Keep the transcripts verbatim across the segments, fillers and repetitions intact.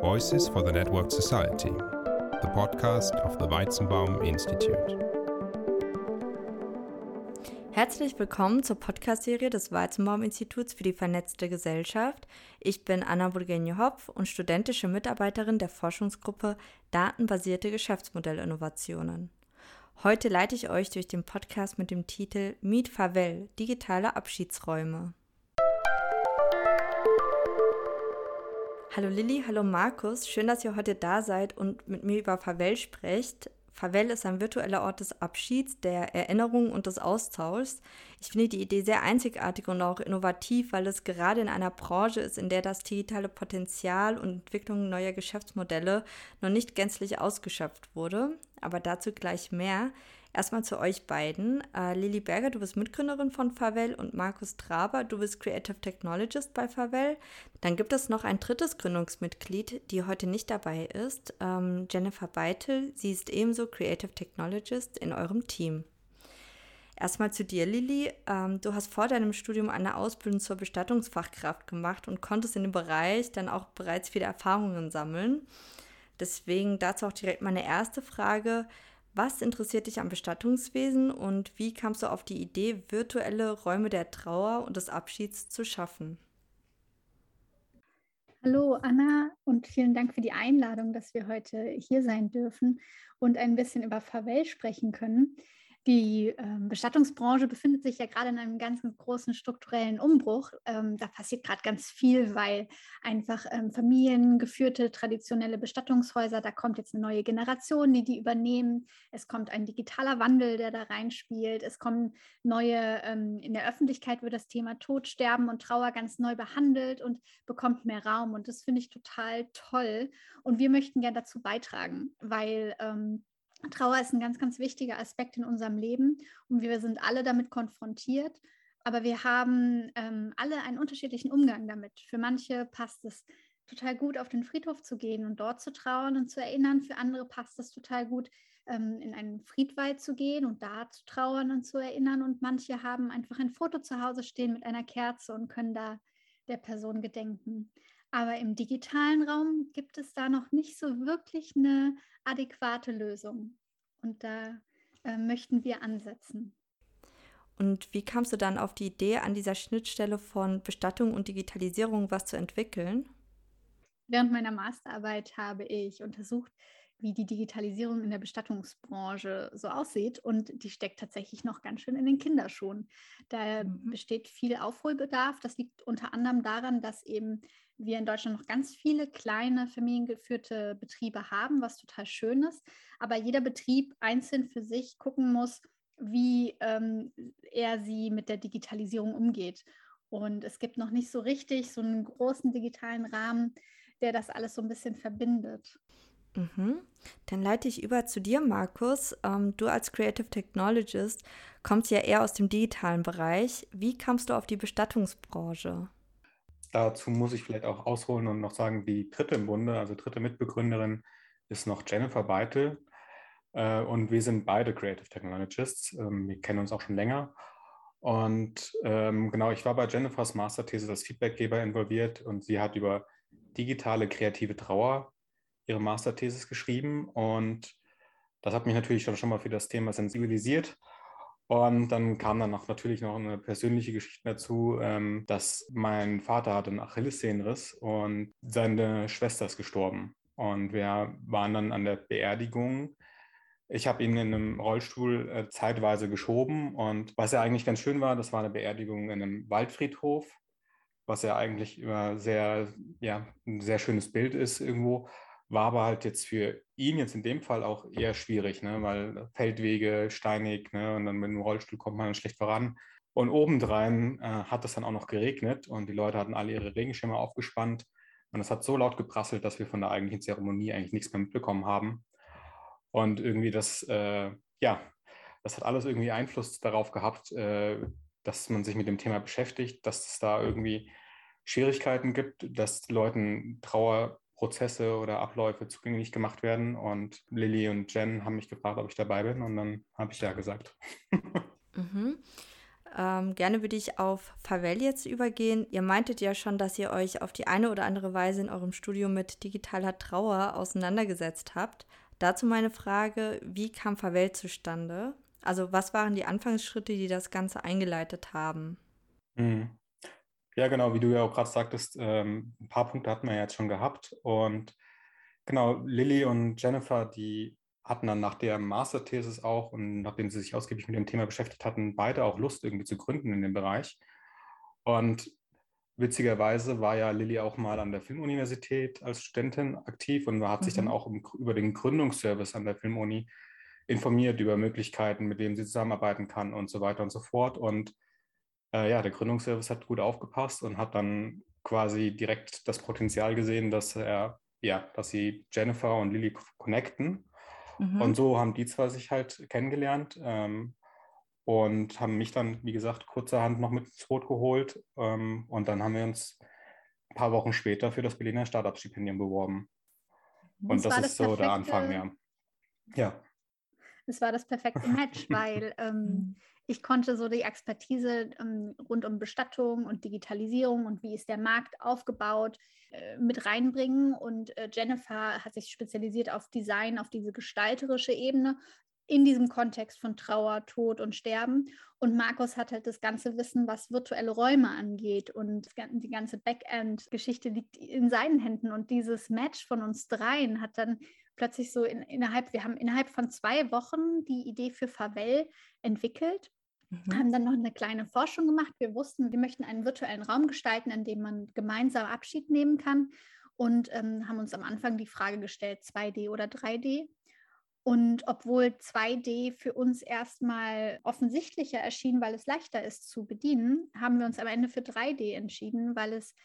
Voices for the Networked Society, the podcast of the Weizenbaum Institute. Herzlich willkommen zur Podcast-Serie des Weizenbaum-Instituts für die vernetzte Gesellschaft. Ich bin Anna Burgenje-Hopf und studentische Mitarbeiterin der Forschungsgruppe Datenbasierte Geschäftsmodellinnovationen. Heute leite ich euch durch den Podcast mit dem Titel Meet Favel – Digitale Abschiedsräume. Hallo Lilly, hallo Markus, schön, dass ihr heute da seid und mit mir über Favel sprecht. Favel ist ein virtueller Ort des Abschieds, der Erinnerung und des Austauschs. Ich finde die Idee sehr einzigartig und auch innovativ, weil es gerade in einer Branche ist, in der das digitale Potenzial und Entwicklung neuer Geschäftsmodelle noch nicht gänzlich ausgeschöpft wurde. Aber dazu gleich mehr. Erstmal zu euch beiden. Äh, Lilly Berger, du bist Mitgründerin von Favel und Markus Traber, du bist Creative Technologist bei Favel. Dann gibt es noch ein drittes Gründungsmitglied, die heute nicht dabei ist, ähm, Jennifer Beitel. Sie ist ebenso Creative Technologist in eurem Team. Erstmal zu dir, Lilly. Ähm, du hast vor deinem Studium eine Ausbildung zur Bestattungsfachkraft gemacht und konntest in dem Bereich dann auch bereits viele Erfahrungen sammeln. Deswegen dazu auch direkt meine erste Frage. Was interessiert dich am Bestattungswesen und wie kamst du auf die Idee, virtuelle Räume der Trauer und des Abschieds zu schaffen? Hallo Anna und vielen Dank für die Einladung, dass wir heute hier sein dürfen und ein bisschen über Favel sprechen können. Die ähm, Bestattungsbranche befindet sich ja gerade in einem ganz, ganz großen strukturellen Umbruch. Ähm, da passiert gerade ganz viel, weil einfach ähm, familiengeführte traditionelle Bestattungshäuser, da kommt jetzt eine neue Generation, die die übernehmen. Es kommt ein digitaler Wandel, der da reinspielt. Es kommen neue, ähm, in der Öffentlichkeit wird das Thema Tod, Sterben und Trauer ganz neu behandelt und bekommt mehr Raum. Und das finde ich total toll. Und wir möchten gerne dazu beitragen, weil ähm, Trauer ist ein ganz, ganz wichtiger Aspekt in unserem Leben und wir sind alle damit konfrontiert, aber wir haben ähm, alle einen unterschiedlichen Umgang damit. Für manche passt es total gut, auf den Friedhof zu gehen und dort zu trauern und zu erinnern. Für andere passt es total gut, ähm, in einen Friedwald zu gehen und da zu trauern und zu erinnern. Und manche haben einfach ein Foto zu Hause stehen mit einer Kerze und können da der Person gedenken. Aber im digitalen Raum gibt es da noch nicht so wirklich eine adäquate Lösung. Und da äh, möchten wir ansetzen. Und wie kamst du dann auf die Idee, an dieser Schnittstelle von Bestattung und Digitalisierung was zu entwickeln? Während meiner Masterarbeit habe ich untersucht, wie die Digitalisierung in der Bestattungsbranche so aussieht. Und die steckt tatsächlich noch ganz schön in den Kinderschuhen. Da mhm. besteht viel Aufholbedarf. Das liegt unter anderem daran, dass eben wir in Deutschland noch ganz viele kleine familiengeführte Betriebe haben, was total schön ist. Aber jeder Betrieb einzeln für sich gucken muss, wie ähm, er sie mit der Digitalisierung umgeht. Und es gibt noch nicht so richtig so einen großen digitalen Rahmen, der das alles so ein bisschen verbindet. Mhm. Dann leite ich über zu dir, Markus. Ähm, du als Creative Technologist kommst ja eher aus dem digitalen Bereich. Wie kamst du auf die Bestattungsbranche? Dazu muss ich vielleicht auch ausholen und noch sagen, die dritte im Bunde, also dritte Mitbegründerin, ist noch Jennifer Beitel. Äh, und wir sind beide Creative Technologists. Ähm, wir kennen uns auch schon länger. Und ähm, genau, ich war bei Jennifers Masterthese als Feedbackgeber involviert und sie hat über digitale kreative Trauer ihre Masterthesis geschrieben und das hat mich natürlich schon mal für das Thema sensibilisiert. Und dann kam dann auch natürlich noch eine persönliche Geschichte dazu, ähm, dass mein Vater hatte einen Achillessehnenriss und seine Schwester ist gestorben. Und wir waren dann an der Beerdigung. Ich habe ihn in einem Rollstuhl äh, zeitweise geschoben und was ja eigentlich ganz schön war, das war eine Beerdigung in einem Waldfriedhof, was ja eigentlich immer sehr, ja, ein sehr schönes Bild ist irgendwo, war aber halt jetzt für ihn jetzt in dem Fall auch eher schwierig, ne? Weil Feldwege, steinig, ne? Und dann mit dem Rollstuhl kommt man dann schlecht voran. Und obendrein äh, hat es dann auch noch geregnet und die Leute hatten alle ihre Regenschirme aufgespannt und es hat so laut geprasselt, dass wir von der eigentlichen Zeremonie eigentlich nichts mehr mitbekommen haben. Und irgendwie das, äh, ja, das hat alles irgendwie Einfluss darauf gehabt, äh, dass man sich mit dem Thema beschäftigt, dass es da irgendwie Schwierigkeiten gibt, dass Leuten Trauerprozesse oder Abläufe zugänglich gemacht werden. Und Lilly und Jen haben mich gefragt, ob ich dabei bin und dann habe ich ja gesagt. Mhm. Ähm, gerne würde ich auf Favel jetzt übergehen. Ihr meintet ja schon, dass ihr euch auf die eine oder andere Weise in eurem Studium mit digitaler Trauer auseinandergesetzt habt. Dazu meine Frage, wie kam Favel zustande? Also was waren die Anfangsschritte, die das Ganze eingeleitet haben? Mhm. Ja, genau, wie du ja auch gerade sagtest, ähm, ein paar Punkte hatten wir ja jetzt schon gehabt. Und genau, Lilly und Jennifer, die hatten dann nach der Masterthesis auch und nachdem sie sich ausgiebig mit dem Thema beschäftigt hatten, beide auch Lust irgendwie zu gründen in dem Bereich. Und witzigerweise war ja Lilly auch mal an der Filmuniversität als Studentin aktiv und hat sich dann Mhm. auch um, über den Gründungsservice an der Filmuni informiert, über Möglichkeiten, mit denen sie zusammenarbeiten kann und so weiter und so fort. Und äh, ja, der Gründungsservice hat gut aufgepasst und hat dann quasi direkt das Potenzial gesehen, dass er, ja, dass sie Jennifer und Lilly connecten. Und Mhm. so haben die zwei sich halt kennengelernt ähm, und haben mich dann, wie gesagt, kurzerhand noch mit ins Boot geholt. Ähm, und dann haben wir uns ein paar Wochen später für das Berliner Startup-Stipendium beworben. Und Es das war das ist so der Anfang, perfekte, ja. Ja. es war das perfekte Match, weil ähm, Mhm. ich konnte so die Expertise ähm, rund um Bestattung und Digitalisierung und wie ist der Markt aufgebaut äh, mit reinbringen. Und äh, Jennifer hat sich spezialisiert auf Design, auf diese gestalterische Ebene in diesem Kontext von Trauer, Tod und Sterben. Und Markus hat halt das ganze Wissen, was virtuelle Räume angeht. Und die ganze Backend-Geschichte liegt in seinen Händen. Und dieses Match von uns dreien hat dann plötzlich so in, innerhalb, wir haben innerhalb von zwei Wochen die Idee für Favel entwickelt, Mhm. haben dann noch eine kleine Forschung gemacht. Wir wussten, wir möchten einen virtuellen Raum gestalten, in dem man gemeinsam Abschied nehmen kann und ähm, haben uns am Anfang die Frage gestellt, zwei D oder drei D. Und obwohl zwei D für uns erstmal offensichtlicher erschien, weil es leichter ist zu bedienen, haben wir uns am Ende für drei D entschieden, weil es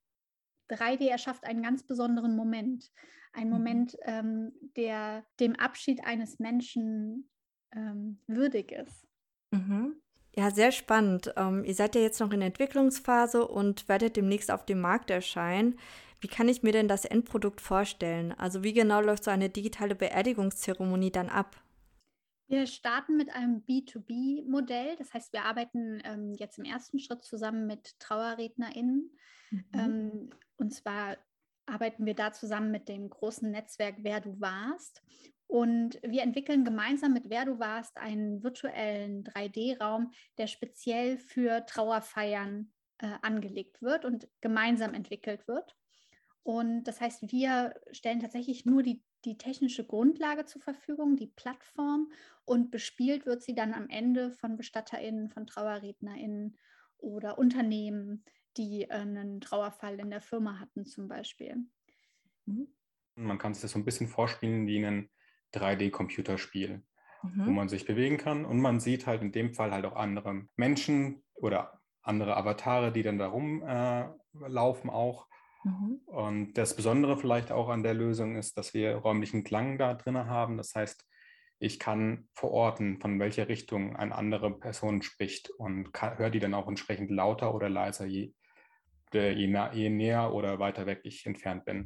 drei D erschafft einen ganz besonderen Moment. Ein Moment, ähm, der dem Abschied eines Menschen ähm, würdig ist. Mhm. Ja, sehr spannend. Ähm, ihr seid ja jetzt noch in der Entwicklungsphase und werdet demnächst auf dem Markt erscheinen. Wie kann ich mir denn das Endprodukt vorstellen? Also wie genau läuft so eine digitale Beerdigungszeremonie dann ab? Wir starten mit einem B zwei B-Modell. Das heißt, wir arbeiten ähm, jetzt im ersten Schritt zusammen mit TrauerrednerInnen. Mhm. Ähm, und zwar arbeiten wir da zusammen mit dem großen Netzwerk Wer du warst. Und wir entwickeln gemeinsam mit Wer du warst einen virtuellen drei D-Raum, der speziell für Trauerfeiern äh, angelegt wird und gemeinsam entwickelt wird. Und das heißt, wir stellen tatsächlich nur die, die technische Grundlage zur Verfügung, die Plattform, und bespielt wird sie dann am Ende von BestatterInnen, von TrauerrednerInnen oder Unternehmen, die einen Trauerfall in der Firma hatten zum Beispiel. Mhm. Man kann sich das so ein bisschen vorspielen wie ein drei D-Computerspiel, wo Mhm. man sich bewegen kann und man sieht halt in dem Fall halt auch andere Menschen oder andere Avatare, die dann da rumlaufen äh, auch. Mhm. Und das Besondere vielleicht auch an der Lösung ist, dass wir räumlichen Klang da drin haben. Das heißt, ich kann verorten, von welcher Richtung eine andere Person spricht und höre die dann auch entsprechend lauter oder leiser, je, je, je näher oder weiter weg ich entfernt bin.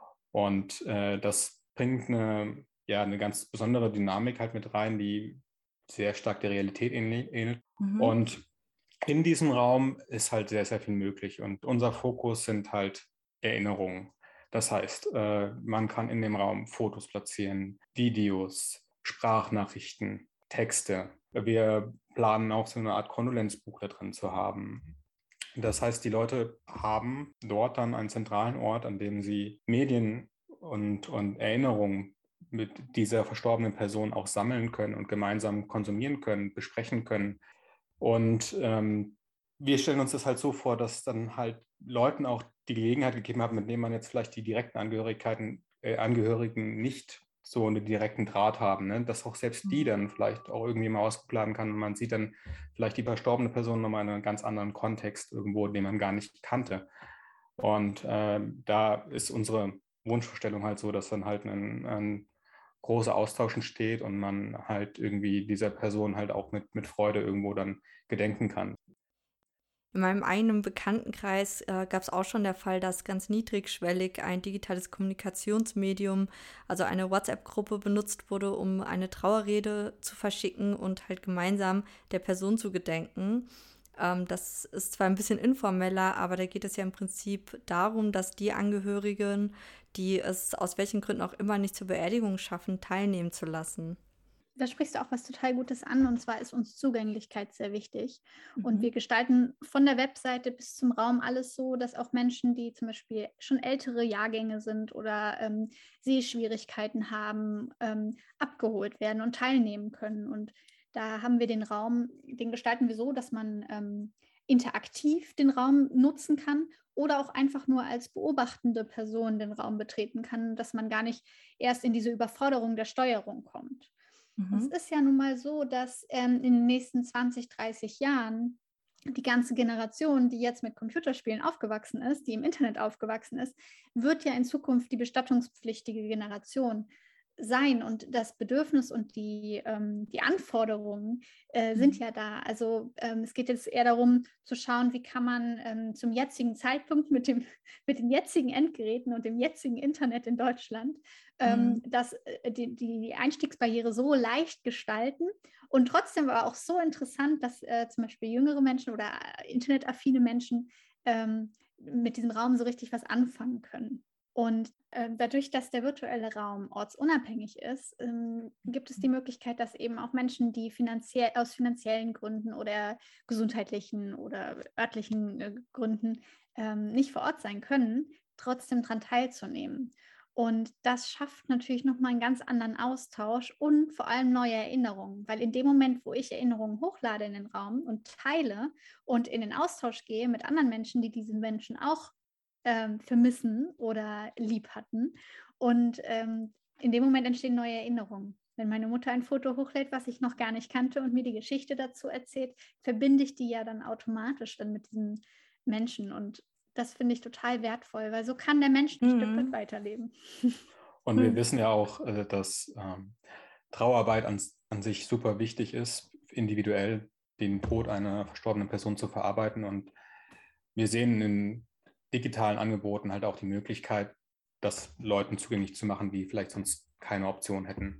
Und äh, das bringt eine, ja, eine ganz besondere Dynamik halt mit rein, die sehr stark der Realität ähnelt. Mhm. Und in diesem Raum ist halt sehr, sehr viel möglich. Und unser Fokus sind halt Erinnerungen. Das heißt, äh, man kann in dem Raum Fotos platzieren, Videos, Sprachnachrichten, Texte. Wir planen auch so eine Art Kondolenzbuch da drin zu haben. Das heißt, die Leute haben dort dann einen zentralen Ort, an dem sie Medien und, und Erinnerungen mit dieser verstorbenen Person auch sammeln können und gemeinsam konsumieren können, besprechen können. Und ähm, wir stellen uns das halt so vor, dass dann halt Leuten auch die Gelegenheit gegeben hat, mit denen man jetzt vielleicht die direkten Angehörigkeiten, äh, Angehörigen nicht so einen direkten Draht haben, ne? Dass auch selbst die dann vielleicht auch irgendwie mal ausplanen kann und man sieht dann vielleicht die verstorbene Person nochmal in einem ganz anderen Kontext irgendwo, den man gar nicht kannte. Und äh, da ist unsere Wunschvorstellung halt so, dass dann halt ein, ein großer Austausch entsteht und man halt irgendwie dieser Person halt auch mit, mit Freude irgendwo dann gedenken kann. In meinem eigenen Bekanntenkreis äh, gab es auch schon der Fall, dass ganz niedrigschwellig ein digitales Kommunikationsmedium, also eine WhatsApp-Gruppe benutzt wurde, um eine Trauerrede zu verschicken und halt gemeinsam der Person zu gedenken. Ähm, das ist zwar ein bisschen informeller, aber da geht es ja im Prinzip darum, dass die Angehörigen, die es aus welchen Gründen auch immer nicht zur Beerdigung schaffen, teilnehmen zu lassen. Da sprichst du auch was total Gutes an, und zwar ist uns Zugänglichkeit sehr wichtig. Mhm. Und wir gestalten von der Webseite bis zum Raum alles so, dass auch Menschen, die zum Beispiel schon ältere Jahrgänge sind oder ähm, Sehschwierigkeiten haben, ähm, abgeholt werden und teilnehmen können. Und da haben wir den Raum, den gestalten wir so, dass man ähm, interaktiv den Raum nutzen kann oder auch einfach nur als beobachtende Person den Raum betreten kann, dass man gar nicht erst in diese Überforderung der Steuerung kommt. Und es ist ja nun mal so, dass ähm, in den nächsten zwanzig, dreißig Jahren die ganze Generation, die jetzt mit Computerspielen aufgewachsen ist, die im Internet aufgewachsen ist, wird ja in Zukunft die bestattungspflichtige Generation sein. Und das Bedürfnis und die, ähm, die Anforderungen äh, sind mhm. ja da. Also ähm, es geht jetzt eher darum zu schauen, wie kann man ähm, zum jetzigen Zeitpunkt mit, dem, mit den jetzigen Endgeräten und dem jetzigen Internet in Deutschland ähm, mhm. das, äh, die, die Einstiegsbarriere so leicht gestalten. Und trotzdem war auch so interessant, dass äh, zum Beispiel jüngere Menschen oder äh, internetaffine Menschen ähm, mit diesem Raum so richtig was anfangen können. Und äh, dadurch, dass der virtuelle Raum ortsunabhängig ist, ähm, gibt es die Möglichkeit, dass eben auch Menschen, die finanziell, aus finanziellen Gründen oder gesundheitlichen oder örtlichen äh, Gründen ähm, nicht vor Ort sein können, trotzdem daran teilzunehmen. Und das schafft natürlich nochmal einen ganz anderen Austausch und vor allem neue Erinnerungen, weil in dem Moment, wo ich Erinnerungen hochlade in den Raum und teile und in den Austausch gehe mit anderen Menschen, die diesen Menschen auch ähm, vermissen oder lieb hatten, und ähm, in dem Moment entstehen neue Erinnerungen. Wenn meine Mutter ein Foto hochlädt, was ich noch gar nicht kannte und mir die Geschichte dazu erzählt, verbinde ich die ja dann automatisch dann mit diesen Menschen, und das finde ich total wertvoll, weil so kann der Mensch ein mhm. Stück weit weiterleben. Und wir wissen ja auch, dass ähm, Trauerarbeit an, an sich super wichtig ist, individuell den Tod einer verstorbenen Person zu verarbeiten. Und wir sehen in digitalen Angeboten halt auch die Möglichkeit, das Leuten zugänglich zu machen, die vielleicht sonst keine Option hätten.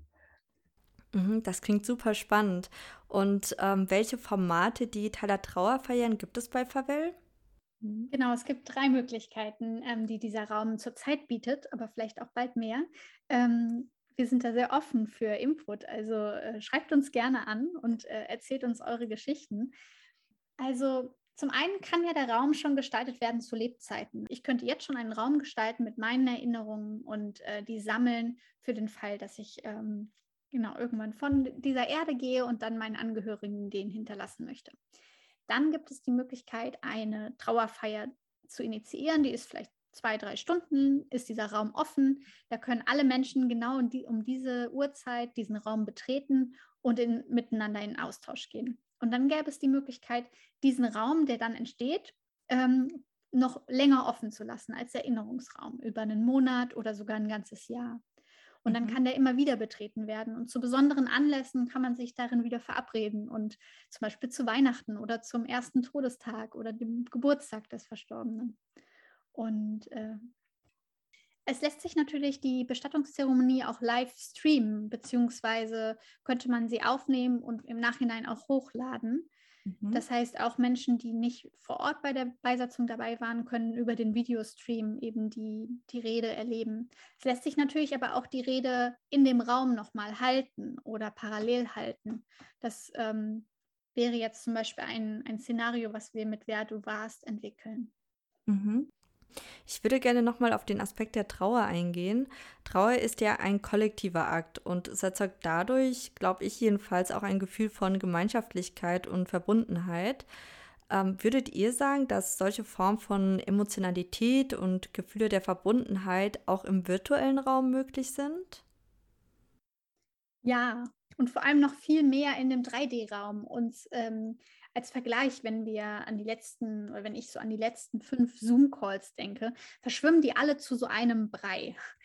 Das klingt super spannend. Und ähm, welche Formate digitaler Trauerfeiern gibt es bei Favell? Genau, es gibt drei Möglichkeiten, ähm, die dieser Raum zurzeit bietet, aber vielleicht auch bald mehr. Ähm, wir sind da sehr offen für Input, also äh, schreibt uns gerne an und äh, erzählt uns eure Geschichten. Also zum einen kann ja der Raum schon gestaltet werden zu Lebzeiten. Ich könnte jetzt schon einen Raum gestalten mit meinen Erinnerungen und äh, die sammeln für den Fall, dass ich ähm, genau irgendwann von dieser Erde gehe und dann meinen Angehörigen den hinterlassen möchte. Dann gibt es die Möglichkeit, eine Trauerfeier zu initiieren. Die ist vielleicht zwei, drei Stunden, ist dieser Raum offen. Da können alle Menschen genau die, um diese Uhrzeit diesen Raum betreten und in, miteinander in Austausch gehen. Und dann gäbe es die Möglichkeit, diesen Raum, der dann entsteht, ähm, noch länger offen zu lassen als Erinnerungsraum, über einen Monat oder sogar ein ganzes Jahr. Und dann kann der immer wieder betreten werden. Und zu besonderen Anlässen kann man sich darin wieder verabreden. Und zum Beispiel zu Weihnachten oder zum ersten Todestag oder dem Geburtstag des Verstorbenen. Und äh, es lässt sich natürlich die Bestattungszeremonie auch live streamen, beziehungsweise könnte man sie aufnehmen und im Nachhinein auch hochladen. Mhm. Das heißt, auch Menschen, die nicht vor Ort bei der Beisetzung dabei waren, können über den Videostream eben die, die Rede erleben. Es lässt sich natürlich aber auch die Rede in dem Raum nochmal halten oder parallel halten. Das ähm, wäre jetzt zum Beispiel ein, ein Szenario, was wir mit Wer du warst entwickeln. Mhm. Ich würde gerne nochmal auf den Aspekt der Trauer eingehen. Trauer ist ja ein kollektiver Akt und es erzeugt dadurch, glaube ich jedenfalls, auch ein Gefühl von Gemeinschaftlichkeit und Verbundenheit. Ähm, würdet ihr sagen, dass solche Formen von Emotionalität und Gefühle der Verbundenheit auch im virtuellen Raum möglich sind? Ja, und vor allem noch viel mehr in dem drei D-Raum. Und ähm, als Vergleich, wenn wir an die letzten, oder wenn ich so an die letzten fünf Zoom-Calls denke, verschwimmen die alle zu so einem Brei.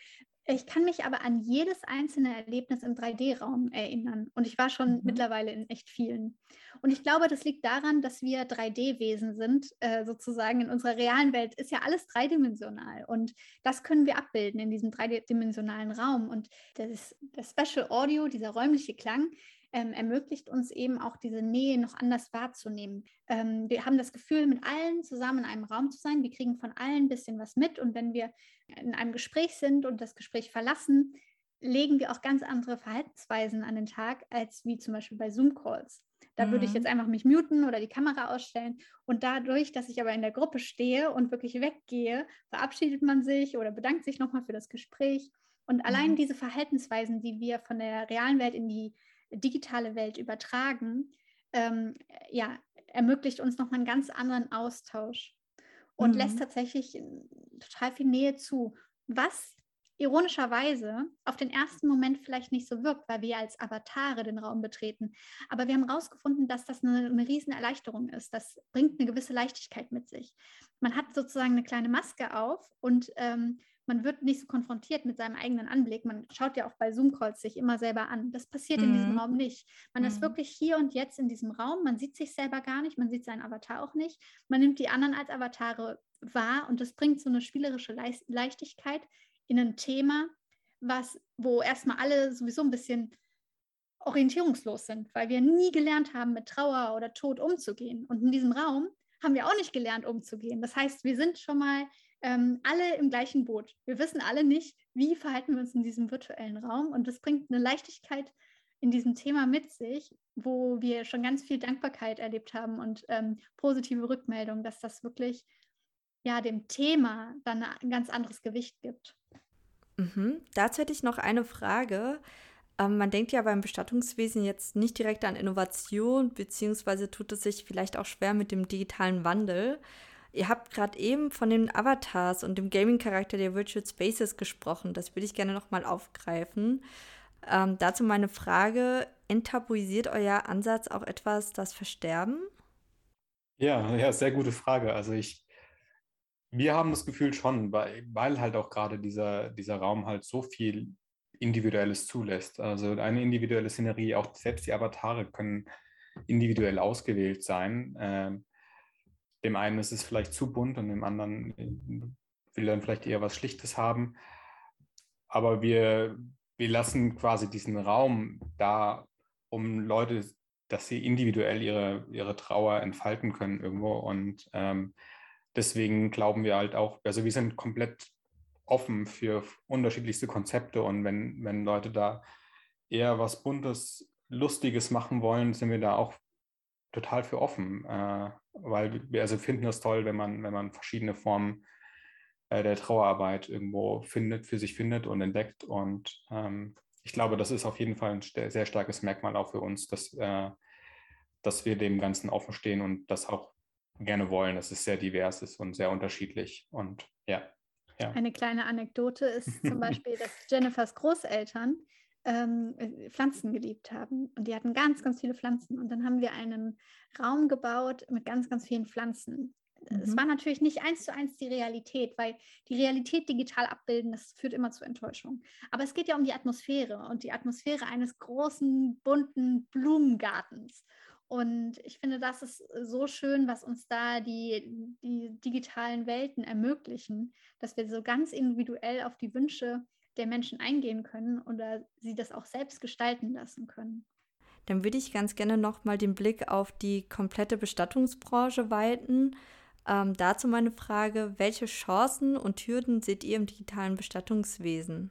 Ich kann mich aber an jedes einzelne Erlebnis im drei D-Raum erinnern. Und ich war schon mhm. mittlerweile in echt vielen. Und ich glaube, das liegt daran, dass wir drei D-Wesen sind, äh, sozusagen in unserer realen Welt ist ja alles dreidimensional. Und das können wir abbilden in diesem dreidimensionalen Raum. Und das, das Special Audio, dieser räumliche Klang, Ähm, ermöglicht uns eben auch diese Nähe noch anders wahrzunehmen. Ähm, wir haben das Gefühl, mit allen zusammen in einem Raum zu sein. Wir kriegen von allen ein bisschen was mit. Und wenn wir in einem Gespräch sind und das Gespräch verlassen, legen wir auch ganz andere Verhaltensweisen an den Tag, als wie zum Beispiel bei Zoom-Calls. Da mhm. würde ich jetzt einfach mich muten oder die Kamera ausstellen. Und dadurch, dass ich aber in der Gruppe stehe und wirklich weggehe, verabschiedet man sich oder bedankt sich nochmal für das Gespräch. Und mhm. allein diese Verhaltensweisen, die wir von der realen Welt in die digitale Welt übertragen, ähm, ja, ermöglicht uns nochmal einen ganz anderen Austausch und mhm. lässt tatsächlich total viel Nähe zu, was ironischerweise auf den ersten Moment vielleicht nicht so wirkt, weil wir als Avatare den Raum betreten. Aber wir haben herausgefunden, dass das eine, eine riesen Erleichterung ist. Das bringt eine gewisse Leichtigkeit mit sich. Man hat sozusagen eine kleine Maske auf und ähm, man wird nicht so konfrontiert mit seinem eigenen Anblick. Man schaut ja auch bei Zoom-Calls sich immer selber an. Das passiert mhm. in diesem Raum nicht. Man mhm. ist wirklich hier und jetzt in diesem Raum. Man sieht sich selber gar nicht. Man sieht seinen Avatar auch nicht. Man nimmt die anderen als Avatare wahr und das bringt so eine spielerische Le- Leichtigkeit in ein Thema, was, wo erstmal alle sowieso ein bisschen orientierungslos sind, weil wir nie gelernt haben, mit Trauer oder Tod umzugehen. Und in diesem Raum haben wir auch nicht gelernt, umzugehen. Das heißt, wir sind schon mal ähm, alle im gleichen Boot. Wir wissen alle nicht, wie verhalten wir uns in diesem virtuellen Raum. Und das bringt eine Leichtigkeit in diesem Thema mit sich, wo wir schon ganz viel Dankbarkeit erlebt haben und ähm, positive Rückmeldung, dass das wirklich ja, dem Thema dann ein ganz anderes Gewicht gibt. Mhm. Dazu hätte ich noch eine Frage. Ähm, man denkt ja beim Bestattungswesen jetzt nicht direkt an Innovation, beziehungsweise tut es sich vielleicht auch schwer mit dem digitalen Wandel. Ihr habt gerade eben von den Avatars und dem Gaming-Charakter der Virtual Spaces gesprochen. Das würde ich gerne nochmal aufgreifen. Ähm, dazu meine Frage, enttabuisiert euer Ansatz auch etwas das Versterben? Ja, ja, sehr gute Frage. Also ich Wir haben das Gefühl schon, weil, weil halt auch gerade dieser, dieser Raum halt so viel Individuelles zulässt. Also eine individuelle Szenerie, auch selbst die Avatare können individuell ausgewählt sein. Ähm, dem einen ist es vielleicht zu bunt und dem anderen will dann vielleicht eher was Schlichtes haben. Aber wir, wir lassen quasi diesen Raum da, um Leute, dass sie individuell ihre, ihre Trauer entfalten können irgendwo. Und ähm, deswegen glauben wir halt auch, also wir sind komplett offen für unterschiedlichste Konzepte und wenn, wenn Leute da eher was Buntes, Lustiges machen wollen, sind wir da auch total für offen, äh, weil wir also finden es toll, wenn man, wenn man verschiedene Formen äh, der Trauerarbeit irgendwo findet, für sich findet und entdeckt und ähm, ich glaube, das ist auf jeden Fall ein sehr starkes Merkmal auch für uns, dass, äh, dass wir dem Ganzen offen stehen und das auch gerne wollen, dass es sehr divers ist und sehr unterschiedlich und ja. ja. Eine kleine Anekdote ist zum Beispiel, dass Jennifers Großeltern ähm, Pflanzen geliebt haben und die hatten ganz, ganz viele Pflanzen und dann haben wir einen Raum gebaut mit ganz, ganz vielen Pflanzen. Mhm. Es war natürlich nicht eins zu eins die Realität, weil die Realität digital abbilden, das führt immer zu Enttäuschung. Aber es geht ja um die Atmosphäre und die Atmosphäre eines großen, bunten Blumengartens. Und ich finde, das ist so schön, was uns da die, die digitalen Welten ermöglichen, dass wir so ganz individuell auf die Wünsche der Menschen eingehen können oder sie das auch selbst gestalten lassen können. Dann würde ich ganz gerne nochmal den Blick auf die komplette Bestattungsbranche weiten. Ähm, dazu meine Frage, welche Chancen und Hürden seht ihr im digitalen Bestattungswesen?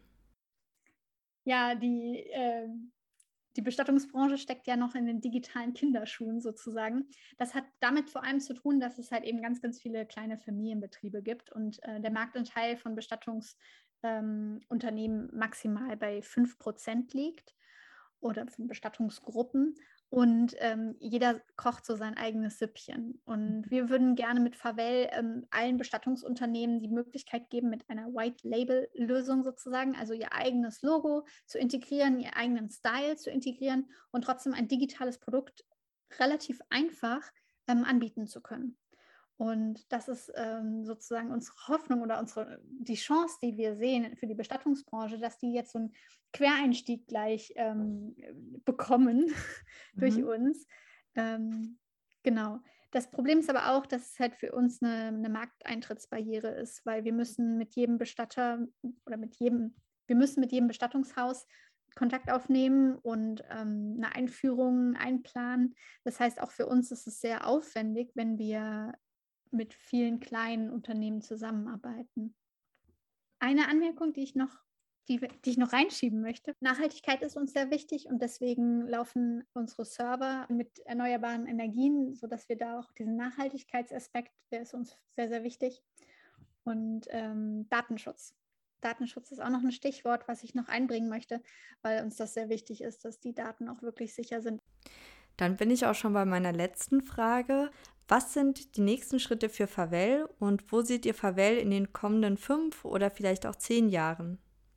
Ja, die... Äh, Die Bestattungsbranche steckt ja noch in den digitalen Kinderschuhen sozusagen. Das hat damit vor allem zu tun, dass es halt eben ganz, ganz viele kleine Familienbetriebe gibt und äh, der Marktanteil von Bestattungsunternehmen ähm, maximal bei fünf Prozent liegt oder von Bestattungsgruppen. Und ähm, jeder kocht so sein eigenes Süppchen. Und wir würden gerne mit Favell ähm, allen Bestattungsunternehmen die Möglichkeit geben, mit einer White-Label-Lösung sozusagen, also ihr eigenes Logo zu integrieren, ihren eigenen Style zu integrieren und trotzdem ein digitales Produkt relativ einfach ähm, anbieten zu können. Und das ist ähm, sozusagen unsere Hoffnung oder unsere, die Chance, die wir sehen für die Bestattungsbranche, dass die jetzt so einen Quereinstieg gleich ähm, bekommen mhm. durch uns. Ähm, genau. Das Problem ist aber auch, dass es halt für uns eine, eine Markteintrittsbarriere ist, weil wir müssen mit jedem Bestatter oder mit jedem, wir müssen mit jedem Bestattungshaus Kontakt aufnehmen und ähm, eine Einführung einplanen. Das heißt, auch für uns ist es sehr aufwendig, wenn wir mit vielen kleinen Unternehmen zusammenarbeiten. Eine Anmerkung, die ich noch Die, die ich noch reinschieben möchte. Nachhaltigkeit ist uns sehr wichtig und deswegen laufen unsere Server mit erneuerbaren Energien, sodass wir da auch diesen Nachhaltigkeitsaspekt, der ist uns sehr, sehr wichtig. Und ähm, Datenschutz. Datenschutz ist auch noch ein Stichwort, was ich noch einbringen möchte, weil uns das sehr wichtig ist, dass die Daten auch wirklich sicher sind. Dann bin ich auch schon bei meiner letzten Frage. Was sind die nächsten Schritte für Favel und wo seht ihr Favel in den kommenden fünf oder vielleicht auch zehn Jahren?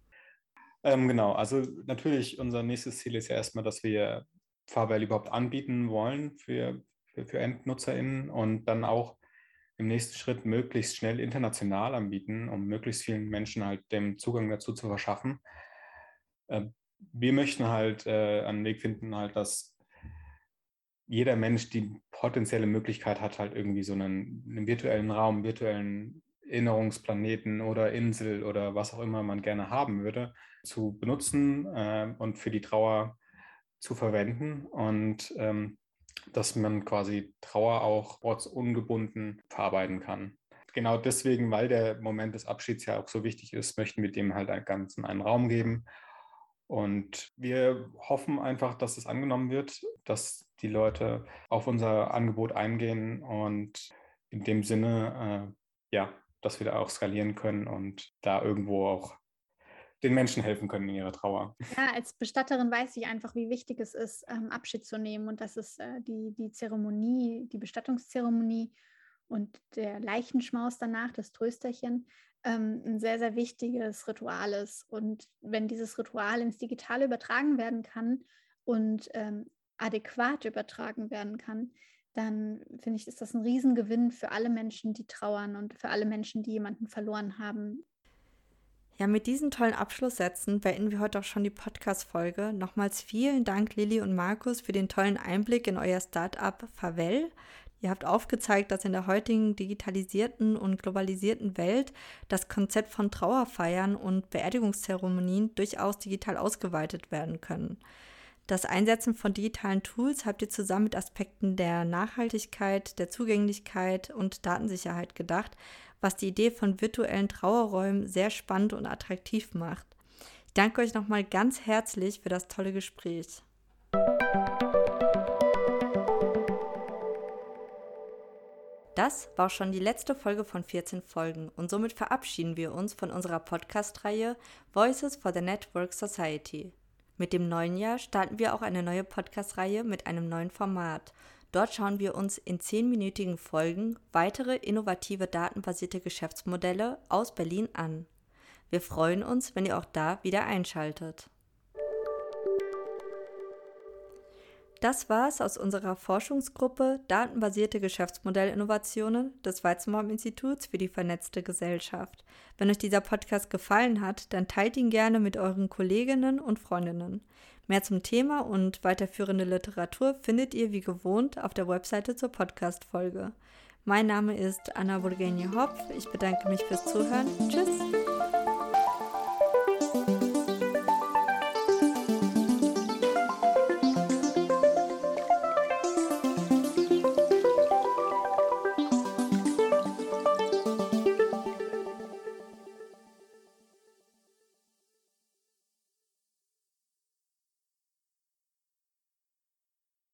Ähm, genau, also natürlich unser nächstes Ziel ist ja erstmal, dass wir Favel überhaupt anbieten wollen für, für, für EndnutzerInnen und dann auch im nächsten Schritt möglichst schnell international anbieten, um möglichst vielen Menschen halt den Zugang dazu zu verschaffen. Äh, wir möchten halt äh, einen Weg finden, halt, dass jeder Mensch die potenzielle Möglichkeit hat, halt irgendwie so einen, einen virtuellen Raum, virtuellen Erinnerungsplaneten oder Insel oder was auch immer man gerne haben würde, zu benutzen äh, und für die Trauer zu verwenden und ähm, dass man quasi Trauer auch ortsungebunden verarbeiten kann. Genau deswegen, weil der Moment des Abschieds ja auch so wichtig ist, möchten wir dem halt einen ganzen einen Raum geben. Und wir hoffen einfach, dass es angenommen wird, dass die Leute auf unser Angebot eingehen und in dem Sinne, äh, ja, dass wir da auch skalieren können und da irgendwo auch den Menschen helfen können in ihrer Trauer. Ja, als Bestatterin weiß ich einfach, wie wichtig es ist, ähm, Abschied zu nehmen und dass es äh, die, die Zeremonie, die Bestattungszeremonie und der Leichenschmaus danach, das Trösterchen, ähm, ein sehr, sehr wichtiges Ritual ist. Und wenn dieses Ritual ins Digitale übertragen werden kann und ähm, adäquat übertragen werden kann, dann finde ich, ist das ein Riesengewinn für alle Menschen, die trauern und für alle Menschen, die jemanden verloren haben. Ja, mit diesen tollen Abschlusssätzen beenden wir heute auch schon die Podcast-Folge. Nochmals vielen Dank, Lilly und Markus, für den tollen Einblick in euer Start-up Favel. Ihr habt aufgezeigt, dass in der heutigen digitalisierten und globalisierten Welt das Konzept von Trauerfeiern und Beerdigungszeremonien durchaus digital ausgeweitet werden können. Das Einsetzen von digitalen Tools habt ihr zusammen mit Aspekten der Nachhaltigkeit, der Zugänglichkeit und Datensicherheit gedacht, was die Idee von virtuellen Trauerräumen sehr spannend und attraktiv macht. Ich danke euch nochmal ganz herzlich für das tolle Gespräch. Das war schon die letzte Folge von vierzehn Folgen und somit verabschieden wir uns von unserer Podcast-Reihe Voices for the Network Society. Mit dem neuen Jahr starten wir auch eine neue Podcast-Reihe mit einem neuen Format. Dort schauen wir uns in zehnminütigen Folgen weitere innovative datenbasierte Geschäftsmodelle aus Berlin an. Wir freuen uns, wenn ihr auch da wieder einschaltet. Das war's aus unserer Forschungsgruppe Datenbasierte Geschäftsmodellinnovationen des Weizenbaum-Instituts für die vernetzte Gesellschaft. Wenn euch dieser Podcast gefallen hat, dann teilt ihn gerne mit euren Kolleginnen und Freundinnen. Mehr zum Thema und weiterführende Literatur findet ihr wie gewohnt auf der Webseite zur Podcast-Folge. Mein Name ist Anna Burgenje-Hopf. Ich bedanke mich fürs Zuhören. Tschüss!